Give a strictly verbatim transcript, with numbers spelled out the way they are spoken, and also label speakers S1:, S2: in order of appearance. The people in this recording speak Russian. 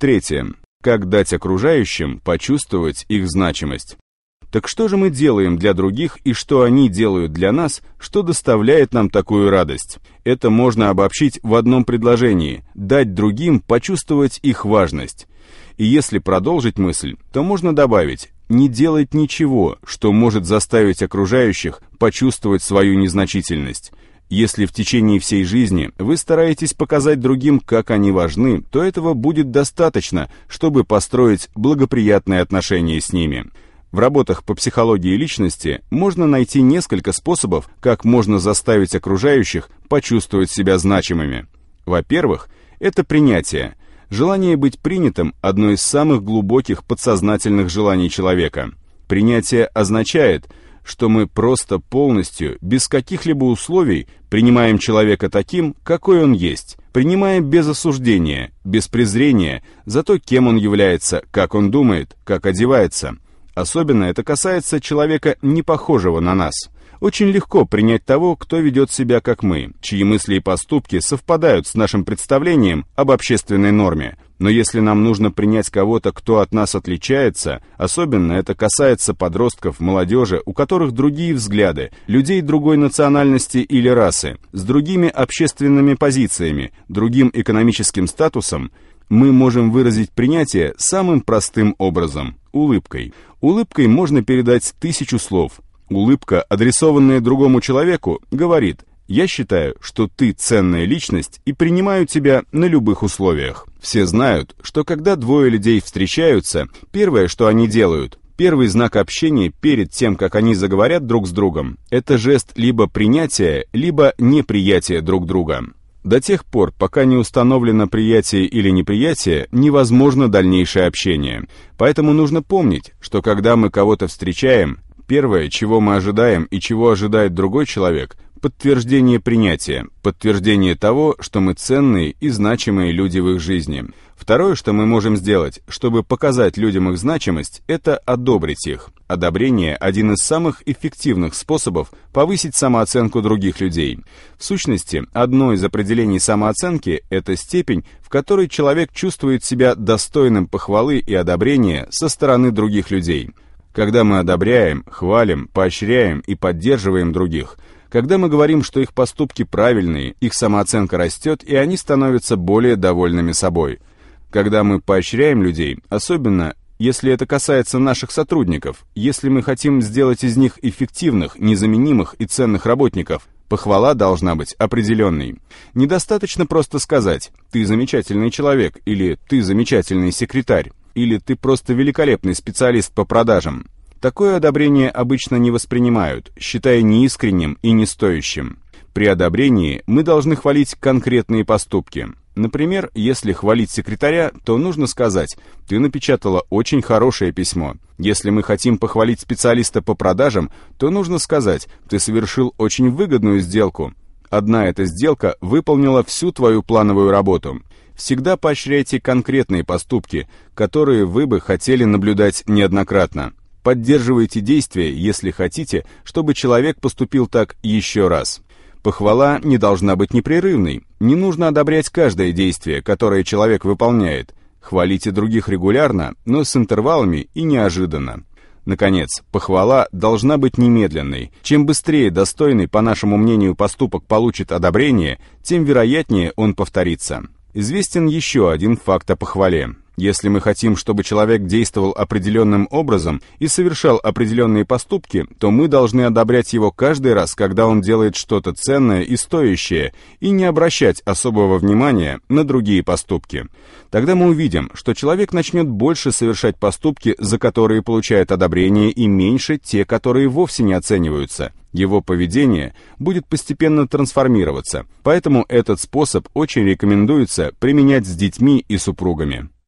S1: Третье. Как дать окружающим почувствовать их значимость. Так что же мы делаем для других и что они делают для нас, что доставляет нам такую радость? Это можно обобщить в одном предложении – дать другим почувствовать их важность. И если продолжить мысль, то можно добавить – не делать ничего, что может заставить окружающих почувствовать свою незначительность. Если в течение всей жизни вы стараетесь показать другим, как они важны, то этого будет достаточно, чтобы построить благоприятные отношения с ними. В работах по психологии личности можно найти несколько способов, как можно заставить окружающих почувствовать себя значимыми. Во-первых, это принятие. Желание быть принятым – одно из самых глубоких подсознательных желаний человека. Принятие означает, что мы просто полностью, без каких-либо условий, принимаем человека таким, какой он есть, принимаем без осуждения, без презрения за то, кем он является, как он думает, как одевается. Особенно это касается человека, не похожего на нас. Очень легко принять того, кто ведет себя как мы, чьи мысли и поступки совпадают с нашим представлением об общественной норме. Но если нам нужно принять кого-то, кто от нас отличается, особенно это касается подростков, молодежи, у которых другие взгляды, людей другой национальности или расы, с другими общественными позициями, другим экономическим статусом, мы можем выразить принятие самым простым образом – улыбкой. Улыбкой можно передать тысячу слов. Улыбка, адресованная другому человеку, говорит: «Я считаю, что ты ценная личность и принимаю тебя на любых условиях». Все знают, что когда двое людей встречаются, первое, что они делают, первый знак общения перед тем, как они заговорят друг с другом, это жест либо принятия, либо неприятия друг друга. До тех пор, пока не установлено приятие или неприятие, невозможно дальнейшее общение. Поэтому нужно помнить, что когда мы кого-то встречаем, первое, чего мы ожидаем и чего ожидает другой человек – подтверждение принятия, подтверждение того, что мы ценные и значимые люди в их жизни. Второе, что мы можем сделать, чтобы показать людям их значимость, это одобрить их. Одобрение – один из самых эффективных способов повысить самооценку других людей. В сущности, одно из определений самооценки – это степень, в которой человек чувствует себя достойным похвалы и одобрения со стороны других людей. Когда мы одобряем, хвалим, поощряем и поддерживаем других, когда мы говорим, что их поступки правильные, их самооценка растет, и они становятся более довольными собой. Когда мы поощряем людей, особенно если это касается наших сотрудников, если мы хотим сделать из них эффективных, незаменимых и ценных работников, похвала должна быть определенной. Недостаточно просто сказать «ты замечательный человек» или «ты замечательный секретарь», или «ты просто великолепный специалист по продажам». Такое одобрение обычно не воспринимают, считая неискренним и не стоящим. При одобрении мы должны хвалить конкретные поступки. Например, если хвалить секретаря, то нужно сказать: «Ты напечатала очень хорошее письмо». Если мы хотим похвалить специалиста по продажам, то нужно сказать: «Ты совершил очень выгодную сделку». Одна эта сделка выполнила всю твою плановую работу. Всегда поощряйте конкретные поступки, которые вы бы хотели наблюдать неоднократно. Поддерживайте действия, если хотите, чтобы человек поступил так еще раз. Похвала не должна быть непрерывной. Не нужно одобрять каждое действие, которое человек выполняет. Хвалите других регулярно, но с интервалами и неожиданно. Наконец, похвала должна быть немедленной. Чем быстрее достойный, по нашему мнению, поступок получит одобрение, тем вероятнее он повторится. Известен еще один факт о похвале. Если мы хотим, чтобы человек действовал определенным образом и совершал определенные поступки, то мы должны одобрять его каждый раз, когда он делает что-то ценное и стоящее, и не обращать особого внимания на другие поступки. Тогда мы увидим, что человек начнет больше совершать поступки, за которые получает одобрение, и меньше те, которые вовсе не оцениваются. Его поведение будет постепенно трансформироваться, поэтому этот способ очень рекомендуется применять с детьми и супругами.